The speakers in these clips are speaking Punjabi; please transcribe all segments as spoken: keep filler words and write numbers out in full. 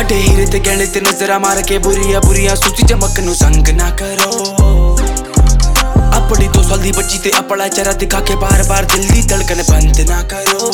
ਵੱਡੇ ਹੀਰੇ ਤੇ ਗਹਿਣੇ ਤੇ ਨਜ਼ਰਾਂ ਮਾਰ ਕੇ ਬੁਰੀਆਂ ਬੁਰੀਆਂ ਸੂਚੀ ਚਮਕ ਨੂੰ ਸੰਗ ਨਾ ਕਰੋ। ਆਪਣੀ ਦੋ ਸਾਲ ਦੀ ਬੱਚੀ ਤੇ ਆਪਣਾ ਚਿਹਰਾ ਦਿਖਾ ਕੇ ਬਾਰ ਬਾਰ ਦਿਲ ਦੀ ਧੜਕਣ ਬੰਦ ਨਾ ਕਰੋ।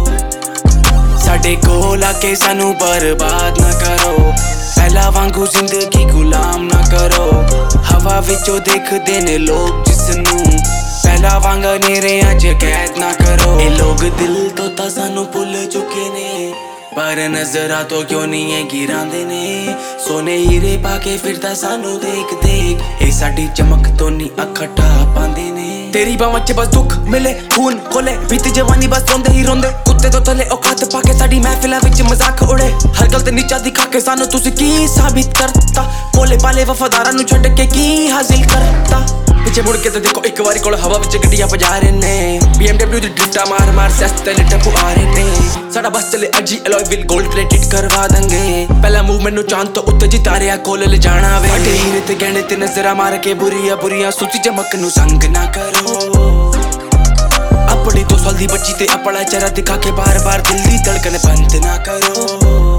ਸਾਡੇ ਕੋਲ ਆ ਕੇ ਸਾਨੂੰ ਬਰਬਾਦ ਨਾ ਕਰੋ। ਪਹਿਲਾਂ ਵਾਂਗੂ ਜ਼ਿੰਦਗੀ ਗੁਲਾਮ ਨਾ ਕਰੋ। ਹਵਾ ਵਿੱਚੋਂ ਦੇਖਦੇ ਨੇ ਲੋਕ ਜਿਸਨੂੰ, ਪਹਿਲਾਂ ਵਾਂਗ ਨੇਰਿਆਂ 'ਚ ਕੈਦ ਨਾ ਕਰੋ। ਇਹ ਲੋਕ ਦਿਲ ਤੋਂ ਤਾਂ ਸਾਨੂੰ ਭੁੱਲ ਚੁੱਕੇ ਨੇ, ਪਰ ਨਜ਼ਰਾਂ ਤੋਂ ਕਿਉਂ ਨਹੀਂ ਹੈ ਗਿਰਾਂਦੇ ਨੇ। ਸੋਨੇ ਹੀਰੇ ਪਾ ਕੇ ਫਿਰਦਾ ਸਾਨੂੰ ਦੇਖ ਦੇਖ, ਇਹ ਸਾਡੀ ਚਮਕ ਤੋਂ ਨਹੀਂ ਅੱਖਾਂ ਢਾਹ ਪਾਉਂਦੇ ਨੇ। ਤੇਰੀ ਬਾਵਾਂ 'ਚ ਬਸ ਦੁੱਖ ਮਿਲੇ, ਖੂਨ ਖੋਲੇ, ਬੀਤੀ ਜਵਾਨੀ ਬਸ ਰੋਂਦੇ ਹੀ ਰੋਂਦੇ। ਕੁੱਤੇ ਤੋਂ ਥੱਲੇ ਔਕਾਤ ਪਾ ਕੇ ਸਾਡੀ ਮਹਿਫਿਲਾਂ ਵਿੱਚ ਮਜ਼ਾਕ ਉੜੇ। ਹਰ ਗੱਲ ਤੇ ਨੀਚਾ ਦਿਖਾ ਕੇ ਸਾਨੂੰ ਤੁਸੀਂ ਕੀ ਸਾਬਿਤ ਕਰਤਾ। ਭੋਲੇ ਭਾਲੇ ਵਫਾਦਾਰਾਂ ਨੂੰ ਛੱਡ ਕੇ ਕੀ ਹਾਸਿਲ ਕਰਤਾ। ਪਿੱਛੇ ਮੁੜ ਕੇ ਤੇ ਦੇਖੋ ਇੱਕ ਵਾਰੀ ਕੋਲ ਹਵਾ ਵਿੱਚ ਗੱਡੀਆਂ ਵਜਾ ਰਹੇ ਨੇ। ਬੀ ਐਮ ਡਬਲਿਊ ਦੀ ਡ੍ਰਿਫਟਾਂ ਮਾਰ ਮਾਰ ਸੈਸ ਤੇ ਟੱਪੂ ਆ ਰਹੇ ਨੇ। ਸਾਡਾ ਬਸ ਚੱਲੇ ਅਜੀ ਅਲੋਏ ਵੀਲ ਗੋਲਡ ਪਲੇਟਡ ਕਰਵਾ ਦਾਂਗੇ। ਪਹਿਲਾ ਮੂਵ ਮੈਨੂੰ ਚਾਂਦ ਤੋਂ ਉੱਤੇ ਜਿਤਾਰਿਆ ਕੋਲ ਲੈ ਜਾਣਾ ਵੇ। ਵੱਡੇ ਹੀਰੇ ਤੇ ਗਹਿਣੇ ਤੇ ਨਜ਼ਰਾਂ ਮਾਰ ਕੇ ਬੁਰੀਆਂ ਬੁਰੀਆਂ ਸੂਚੀ ਚਮਕ ਨੂੰ ਸੰਗ ਨਾ ਕਰੋ। ਆਪਣੀ ਦੋ ਸਾਲ ਦੀ ਬੱਚੀ ਤੇ ਆਪਣਾ ਚਿਹਰਾ ਦਿਖਾ ਕੇ ਬਾਰ ਬਾਰ ਦਿਲ ਦੀ ਧੜਕਣ ਬੰਦ ਨਾ ਕਰੋ।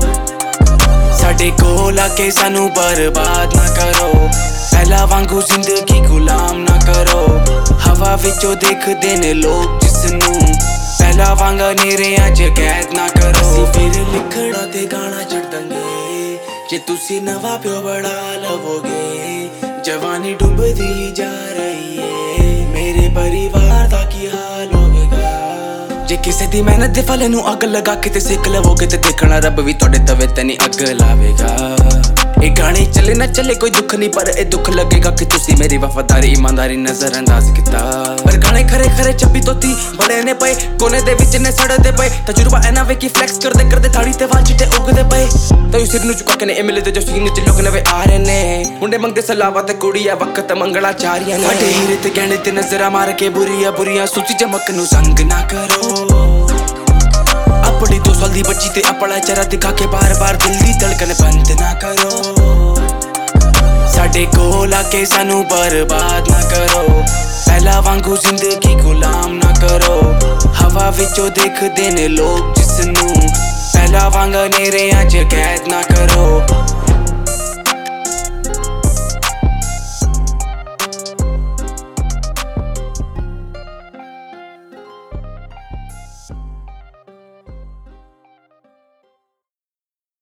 ਸਾਡੇ ਕੋਲ ਆ ਕੇ ਸਾਨੂੰ ਬਰਬਾਦ ਨਾ ਕਰੋ। ਪਹਿਲਾਂ ਵਾਂਗੂ ਜ਼ਿੰਦਗੀ ਗੁਲਾਮ ਨਾ ਕਰੋ। ਹਵਾ ਵਿੱਚੋਂ ਦੇਖਦੇ ਨੇ ਲੋਕ ਜਿਸਨੂੰ, ਪਹਿਲਾਂ ਵਾਂਗ ਨੇਰਿਆਂ 'ਚ ਕੈਦ ਨਾ ਕਰੋ। ਅਸੀਂ ਫਿਰ ਲਿਖਣਾ ਤੇ ਗਾਣਾ ਛੱਡ ਦਾਂਗੇ ਜੇ ਤੁਸੀਂ ਨਵਾਂ ਪਿਓ ਬਣਾ ਲਵੋਗੇ। ਜਵਾਨੀ ਡੁੱਬਦੀ ਜਾ ਰਹੀ ਏ, ਮੇਰੇ ਪਰਿਵਾਰ ਦਾ ਕੀ ਹਾਲ ਹੋਵੇਗਾ। ਜੇ ਕਿਸੇ ਦੀ ਮਿਹਨਤ ਦੇ ਫਲ ਨੂੰ ਅੱਗ ਲਗਾ ਕੇ ਤੇ ਸਿੱਖ ਲਵੋਗੇ ਤੇ ਦੇਖਣਾ ਰੱਬ ਵੀ ਤੁਹਾਡੇ ਤਵੇ ਤੇ ਨਹੀਂ ਅੱਗ ਲਾਵੇਗਾ। ਇਹ ਗਾਣੇ ਚੱਲੇ ਨਾ ਚੱਲੇ ਕੋਈ ਦੁੱਖ ਨਹੀਂ, ਪਰ ਇਹ ਦੁੱਖ ਲੱਗੇਗਾ ਕਿ ਤੁਸੀਂ ਮੇਰੀ ਵਫਾਦਾਰੀ ਇਮਾਨਦਾਰੀ ਨਜ਼ਰ ਅੰਦਾਜ਼ ਕੀਤਾ। ਪਰ ਗਾਣੇ ਖਰੇ ਖਰੇ ਚੱਬੀ ਤੋਤੀ ਬੜੇ ਨੇ ਪਏ, ਕੋਨੇ ਦੇ ਵਿੱਚ ਨੇ ਸੜਦੇ ਪਏ। ਤਜਰਬਾ ਇਹਨਾਂ ਵੇ ਕੀ ਫਲੈਕਸ ਕਰਦੇ ਕਰਦੇ ਥਾੜੀ ਤੇ ਵਾਲ ਚਿੱਟੇ ਉਗਦੇ ਪਏ। ਤੇ ਸਿਰ ਨੂੰ ਚੁਕਾ ਕੇ ਨੇ ਮਿਲੇ ਤੇ ਜੋ ਸੀਨ 'ਚ ਲੋਕ ਨਵੇਂ ਆ ਰਹੇ ਨੇ। ਮੁੰਡੇ ਮੰਗਦੇ ਸਲਾਵਾ ਤੇ ਕੁੜੀਆਂ ਵਕਤ ਮੰਗਲਾ ਚਾਰੀਆਂ ਨੇ। ਵੱਡੇ ਹੀਰੇ ਤੇ ਗਹਿਣੇ ਤੇ ਨਜ਼ਰਾਂ ਮਾਰ ਕੇ ਬੁਰੀਆਂ ਬੁਰੀਆਂ ਸੂਚੀ ਚਮਕ ਨੂੰ ਸੰਗ ਨਾ ਕਰੋ। ਆਪਣੀ ਦੋ ਸਾਲ ਦੀ ਬੱਚੀ ਤੇ ਆਪਣਾ ਚਿਹਰਾ ਦਿਖਾ ਕੇ ਬਾਰ ਬਾਰ ਦਿਲ ਦੀ ਧੜਕਣ ਬੰਦ ਨਾ ਕਰੋ। ਸਾਡੇ ਕੋਲ ਆ ਕੇ ਸਾਨੂੰ ਬਰਬਾਦ ਨਾ ਕਰੋ। ਪਹਿਲਾਂ ਵਾਂਗੂ ਜ਼ਿੰਦਗੀ ਗੁਲਾਮ ਨਾ ਕਰੋ। ਹਵਾ ਵਿੱਚੋਂ ਦੇਖਦੇ ਨੇ ਲੋਕ ਜਿਸਨੂੰ, ਪਹਿਲਾਂ ਵਾਂਗ ਨੇਰਿਆਂ 'ਚ ਕੈਦ ਨਾ ਕਰੋ।